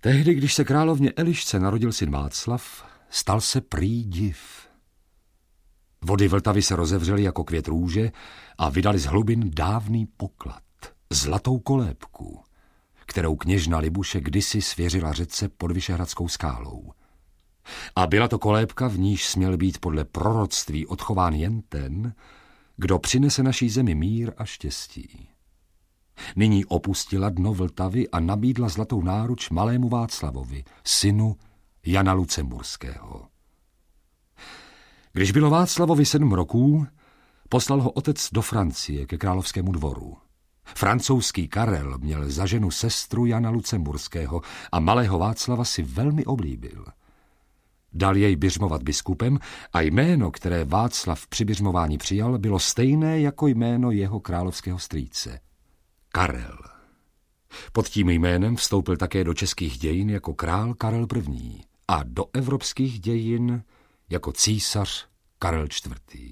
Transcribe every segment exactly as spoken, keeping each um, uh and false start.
Tehdy, když se královně Elišce narodil syn Václav, stal se prý div. Vody Vltavy se rozevřely jako květ růže a vydali z hlubin dávný poklad, zlatou kolébku, kterou kněžna Libuše kdysi svěřila řece pod Vyšehradskou skálou. A byla to kolébka, v níž směl být podle proroctví odchován jen ten, kdo přinese naší zemi mír a štěstí. Nyní opustila dno Vltavy a nabídla zlatou náruč malému Václavovi, synu Jana Lucemburského. Když bylo Václavovi sedm roků, poslal ho otec do Francie ke královskému dvoru. Francouzský Karel měl za ženu sestru Jana Lucemburského a malého Václava si velmi oblíbil. Dal jej biřmovat biskupem a jméno, které Václav při biřmování přijal, bylo stejné jako jméno jeho královského strýce. Karel. Pod tím jménem vstoupil také do českých dějin jako král Karel I. a do evropských dějin jako císař Karel čtvrtý.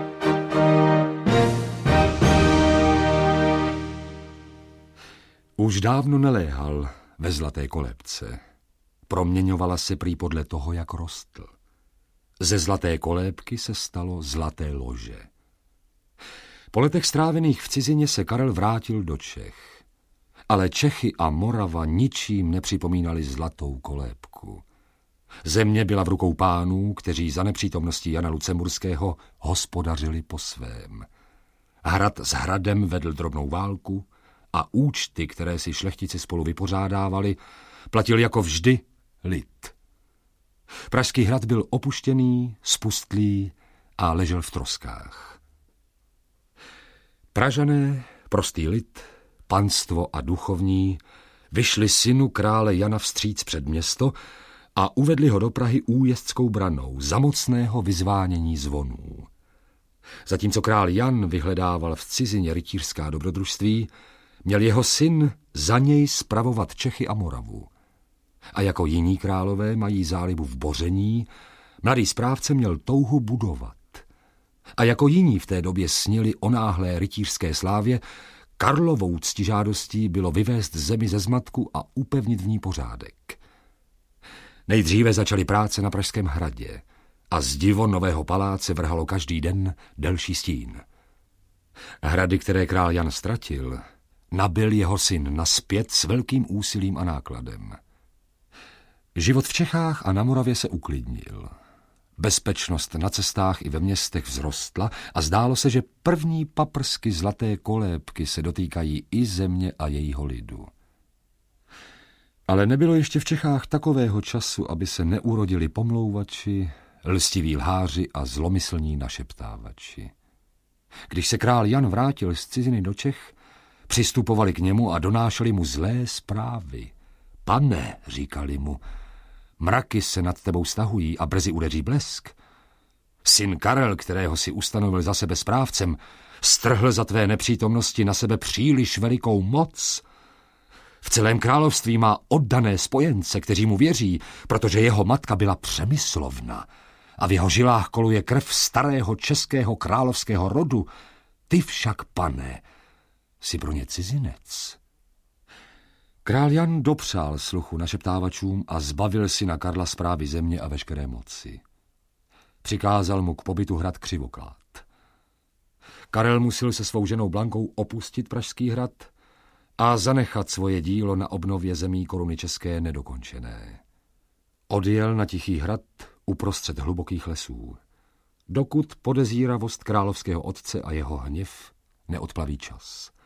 Už dávno neléhal ve zlaté kolébce. Proměňovala se prý podle toho, jak rostl. Ze zlaté kolébky se stalo zlaté lože. Po letech strávených v cizině se Karel vrátil do Čech. Ale Čechy a Morava ničím nepřipomínali zlatou kolébku. Země byla v rukou pánů, kteří za nepřítomností Jana Lucemburského hospodařili po svém. Hrad s hradem vedl drobnou válku a účty, které si šlechtici spolu vypořádávali, platil jako vždy lid. Pražský hrad byl opuštěný, spustlý a ležel v troskách. Pražané, prostý lid, panstvo a duchovní vyšli synu krále Jana vstříc před město a uvedli ho do Prahy újezdskou branou za mocného vyzvánění zvonů. Zatímco král Jan vyhledával v cizině rytířská dobrodružství, měl jeho syn za něj spravovat Čechy a Moravu. A jako jiní králové mají zálibu v boření, mladý správce měl touhu budovat. A jako jiní v té době snili o náhlé rytířské slávě, Karlovou ctižádostí bylo vyvést zemi ze zmatku a upevnit v ní pořádek. Nejdříve začaly práce na Pražském hradě a zdivo nového paláce vrhalo každý den delší stín. Hrady, které král Jan ztratil, nabyl jeho syn nazpět s velkým úsilím a nákladem. Život v Čechách a na Moravě se uklidnil. Bezpečnost na cestách i ve městech vzrostla a zdálo se, že první paprsky zlaté kolébky se dotýkají i země a jejího lidu. Ale nebylo ještě v Čechách takového času, aby se neurodili pomlouvači, lstiví lháři a zlomyslní našeptávači. Když se král Jan vrátil z ciziny do Čech, přistupovali k němu a donášeli mu zlé zprávy. Pane, říkali mu, mraky se nad tebou stahují a brzy udeří blesk. Syn Karel, kterého si ustanovil za sebe správcem, strhl za tvé nepřítomnosti na sebe příliš velikou moc. V celém království má oddané spojence, kteří mu věří, protože jeho matka byla Přemyslovna a v jeho žilách koluje krev starého českého královského rodu. Ty však, pane, jsi pro ně cizinec. Král Jan dopřál sluchu našeptávačům a zbavil syna Karla správy země a veškeré moci. Přikázal mu k pobytu hrad Křivoklád. Karel musel se svou ženou Blankou opustit Pražský hrad a zanechat svoje dílo na obnově zemí koruny české nedokončené. Odjel na Tichý hrad uprostřed hlubokých lesů, dokud podezíravost královského otce a jeho hněv neodplaví čas.